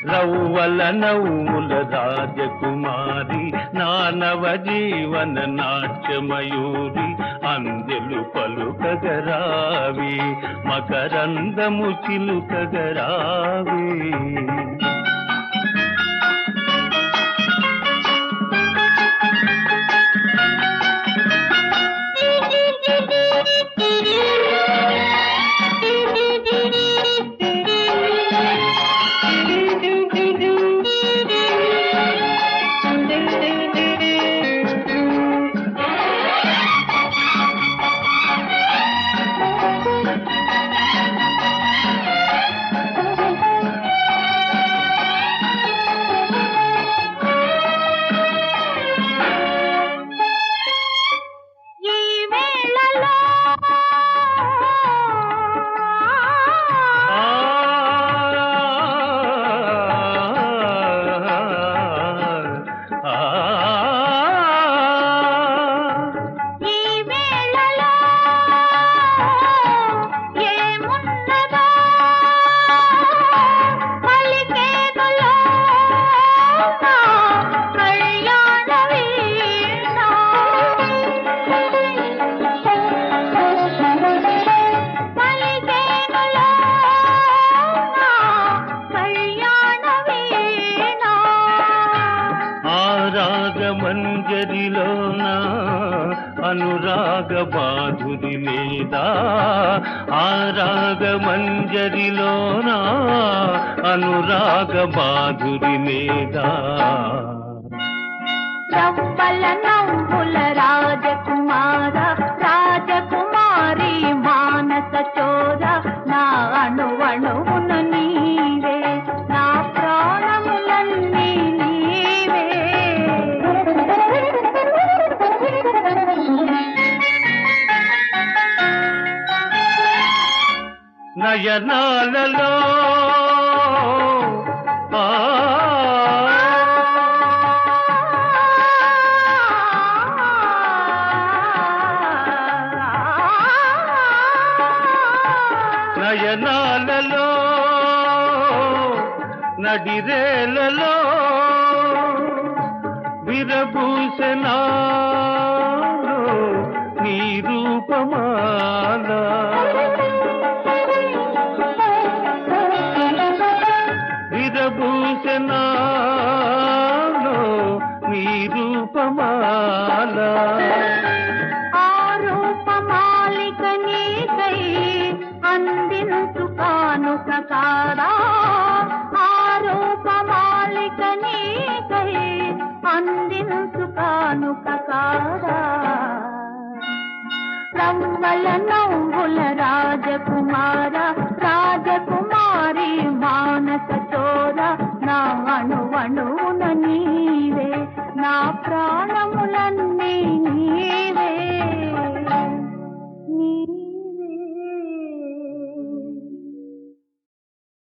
రవ్వల నవ్వుల రాజకుమారి నానవ జీవన నాట్యమయూరి అందెలు పలుకగరావి మకరందము చిలుకగరావి మంజరిలోన అనురాగ మాధురి లేదా ఆరాగ మంజరిలోన అనురాగ మాధురి లేదా రవ్వల నవ్వుల రాజకుమార రాజకుమారి మానస చోర నా అణువణువున నీవే నా ప్రాణములన్నీ నీవే నయనాలలో నయనాలలో నడిరేలలో విరబూసెనాలో నీ రూపమాల విరబూసెనాలో నీ రూపమాల ఆ రూపమాలిక నీకై అందించు కానుక కాదా ఆ రూపమాలిక నీకై అందించు కానుక కాదా రవ్వల నవ్వుల రాజకుమార